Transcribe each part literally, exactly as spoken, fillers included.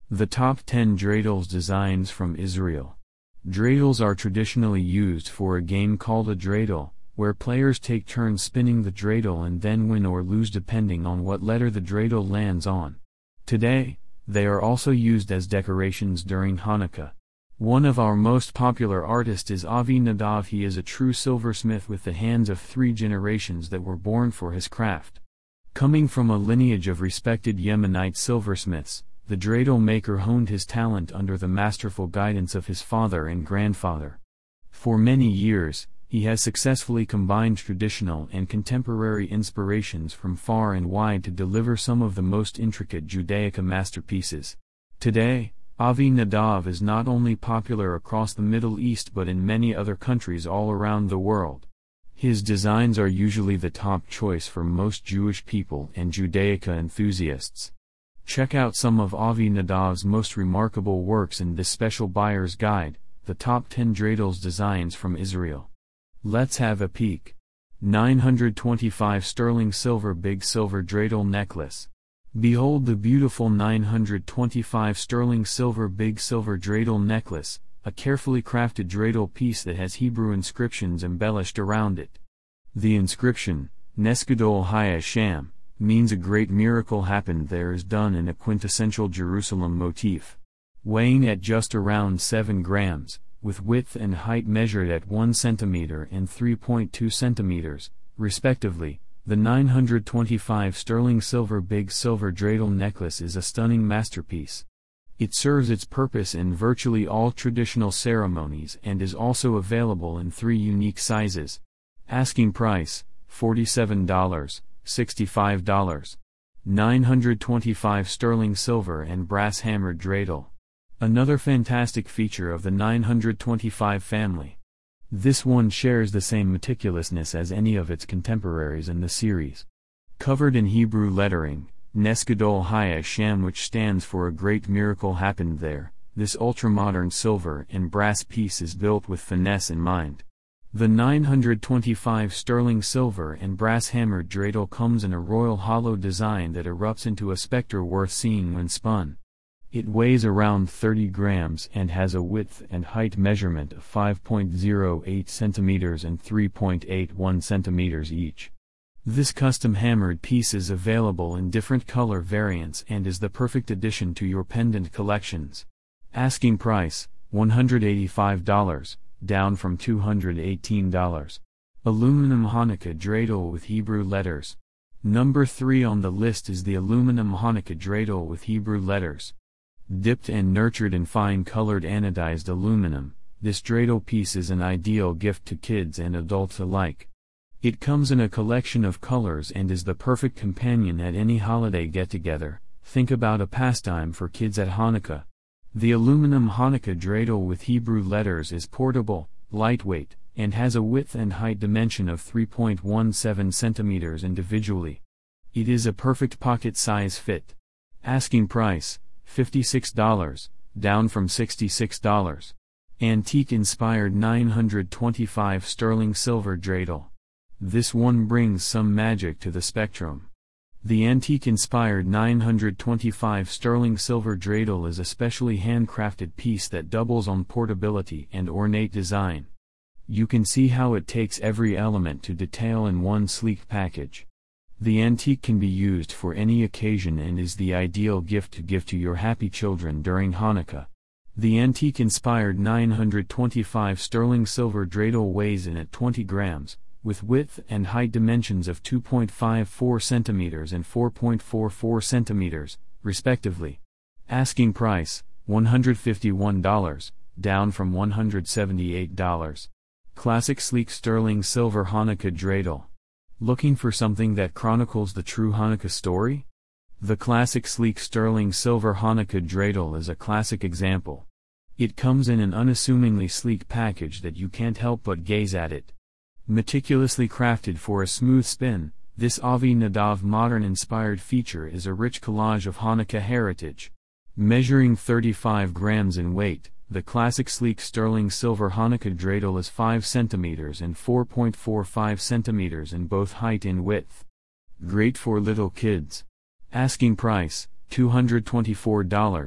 The top ten dreidels designs from Israel. Dreidels are traditionally used for a game called a dreidel, where players take turns spinning the dreidel and then win or lose depending on what letter the dreidel lands on. Today, they are also used as decorations during Hanukkah. One of our most popular artists is Avi Nadav. He is a true silversmith with the hands of three generations that were born for his craft. Coming from a lineage of respected Yemenite silversmiths, the dreidel maker honed his talent under the masterful guidance of his father and grandfather. For many years, he has successfully combined traditional and contemporary inspirations from far and wide to deliver some of the most intricate Judaica masterpieces. Today, Avi Nadav is not only popular across the Middle East but in many other countries all around the world. His designs are usually the top choice for most Jewish people and Judaica enthusiasts. Check out some of Avi Nadav's most remarkable works in this special buyer's guide, the top ten dreidels designs from Israel. Let's have a peek. nine hundred twenty-five Sterling Silver Big Silver Dreidel Necklace. Behold the beautiful nine hundred twenty-five sterling silver big silver dreidel necklace, a carefully crafted dreidel piece that has Hebrew inscriptions embellished around it. The inscription, Nes Gadol Haya Sham, means a great miracle happened there, is done in a quintessential Jerusalem motif. Weighing at just around seven grams, with width and height measured at one centimeter and three point two centimeters, respectively, the nine hundred twenty-five sterling silver big silver dreidel necklace is a stunning masterpiece. It serves its purpose in virtually all traditional ceremonies and is also available in three unique sizes. Asking price, forty-seven dollars, sixty-five dollars. nine hundred twenty-five sterling silver and brass hammered dreidel. Another fantastic feature of the nine hundred twenty-five family. This one shares the same meticulousness as any of its contemporaries in the series. Covered in Hebrew lettering, Nes Gadol Haya Sham, which stands for a great miracle happened there, this ultra-modern silver and brass piece is built with finesse in mind. The nine hundred twenty-five sterling silver and brass hammered dreidel comes in a royal hollow design that erupts into a specter worth seeing when spun. It weighs around thirty grams and has a width and height measurement of five point zero eight centimeters and three point eight one centimeters each. This custom hammered piece is available in different color variants and is the perfect addition to your pendant collections. Asking price, one hundred eighty-five dollars, down from two hundred eighteen dollars. Aluminum Hanukkah dreidel with Hebrew letters. Number three on the list is the aluminum Hanukkah dreidel with Hebrew letters. Dipped and nurtured in fine-colored anodized aluminum, this dreidel piece is an ideal gift to kids and adults alike. It comes in a collection of colors and is the perfect companion at any holiday get-together. Think about a pastime for kids at Hanukkah. The aluminum Hanukkah dreidel with Hebrew letters is portable, lightweight, and has a width and height dimension of three point one seven centimeters individually. It is a perfect pocket size fit. Asking price, fifty-six dollars, down from sixty-six dollars. Antique-inspired nine hundred twenty-five sterling silver dreidel. This one brings some magic to the spectrum. The antique-inspired nine hundred twenty-five sterling silver dreidel is a specially handcrafted piece that doubles on portability and ornate design. You can see how it takes every element to detail in one sleek package. The antique can be used for any occasion and is the ideal gift to give to your happy children during Hanukkah. The antique-inspired nine hundred twenty-five sterling silver dreidel weighs in at twenty grams, with width and height dimensions of two point five four centimeters and four point four four centimeters, respectively. Asking price, one hundred fifty-one dollars, down from one hundred seventy-eight dollars. Classic sleek sterling silver Hanukkah dreidel. Looking for something that chronicles the true Hanukkah story? The classic sleek sterling silver Hanukkah dreidel is a classic example. It comes in an unassumingly sleek package that you can't help but gaze at it. Meticulously crafted for a smooth spin, this Avi Nadav modern-inspired feature is a rich collage of Hanukkah heritage. Measuring thirty-five grams in weight, the classic sleek sterling silver Hanukkah dreidel is five centimeters and four point four five centimeters in both height and width. Great for little kids. Asking price, two hundred twenty-four dollars,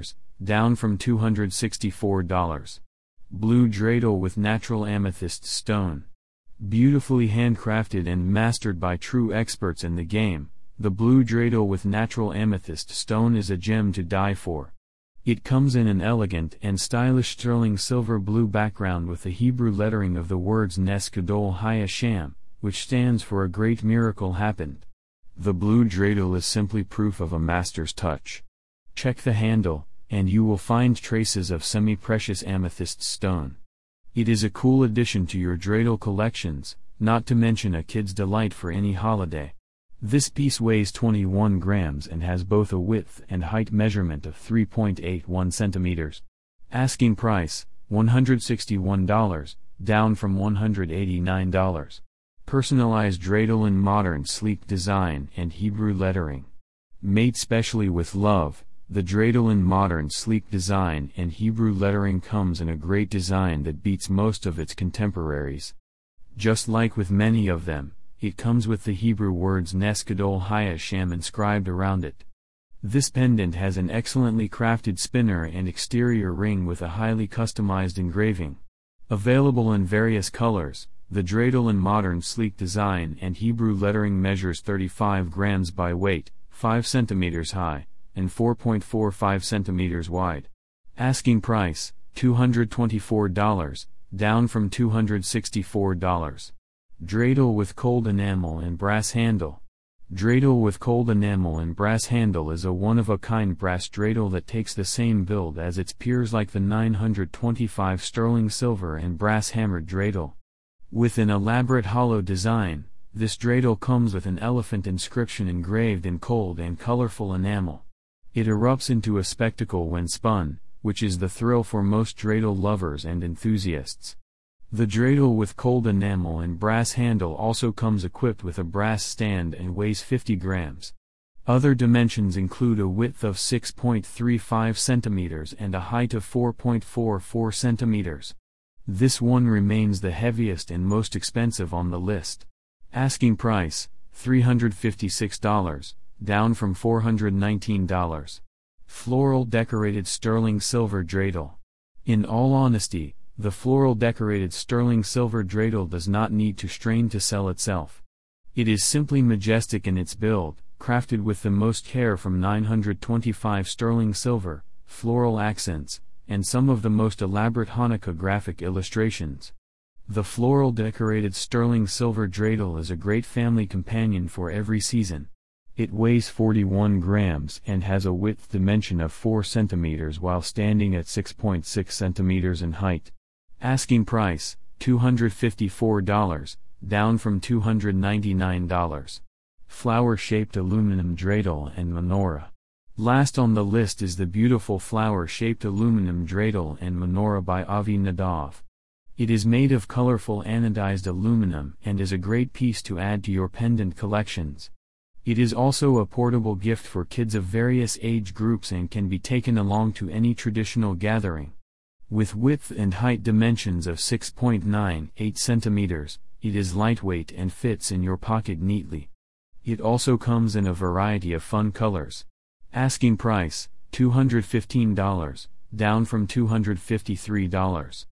down from two hundred sixty-four dollars. Blue dreidel with natural amethyst stone. Beautifully handcrafted and mastered by true experts in the game, the blue dreidel with natural amethyst stone is a gem to die for. It comes in an elegant and stylish sterling silver blue background with the Hebrew lettering of the words Nes Gadol Hayasham, which stands for a great miracle happened. The blue dreidel is simply proof of a master's touch. Check the handle, and you will find traces of semi-precious amethyst stone. It is a cool addition to your dreidel collections, not to mention a kid's delight for any holiday. This piece weighs twenty-one grams and has both a width and height measurement of three point eight one centimeters. Asking price, one hundred sixty-one dollars, down from one hundred eighty-nine dollars. Personalized dreidel in modern sleek design and Hebrew lettering. Made specially with love, the dreidel in modern sleek design and Hebrew lettering comes in a great design that beats most of its contemporaries. Just like with many of them, it comes with the Hebrew words Nes Gadol Hayasham inscribed around it. This pendant has an excellently crafted spinner and exterior ring with a highly customized engraving. Available in various colors, the dreidel in modern sleek design and Hebrew lettering measures thirty-five grams by weight, five centimeters high, and four point four five centimeters wide. Asking price, two hundred twenty-four dollars, down from two hundred sixty-four dollars. Dreidel with cold enamel and brass handle. Dreidel with cold enamel and brass handle is a one-of-a-kind brass dreidel that takes the same build as its peers like the nine hundred twenty-five sterling silver and brass hammered dreidel. With an elaborate hollow design, this dreidel comes with an elephant inscription engraved in cold and colorful enamel. It erupts into a spectacle when spun, which is the thrill for most dreidel lovers and enthusiasts. The dreidel with cold enamel and brass handle also comes equipped with a brass stand and weighs fifty grams. Other dimensions include a width of six point three five centimeters and a height of four point four four centimeters. This one remains the heaviest and most expensive on the list. Asking price, three hundred fifty-six dollars, down from four hundred nineteen dollars. Floral decorated sterling silver dreidel. In all honesty, the floral decorated sterling silver dreidel does not need to strain to sell itself. It is simply majestic in its build, crafted with the most care from nine hundred twenty-five sterling silver, floral accents, and some of the most elaborate Hanukkah graphic illustrations. The floral decorated sterling silver dreidel is a great family companion for every season. It weighs forty-one grams and has a width dimension of four centimeters while standing at six point six centimeters in height. Asking price, two hundred fifty-four dollars, down from two hundred ninety-nine dollars. Flower-shaped aluminum dreidel and menorah. Last on the list is the beautiful flower-shaped aluminum dreidel and menorah by Avi Nadav. It is made of colorful anodized aluminum and is a great piece to add to your pendant collections. It is also a portable gift for kids of various age groups and can be taken along to any traditional gathering. With width and height dimensions of six point nine eight centimeters, it is lightweight and fits in your pocket neatly. It also comes in a variety of fun colors. Asking price, two hundred fifteen dollars, down from two hundred fifty-three dollars.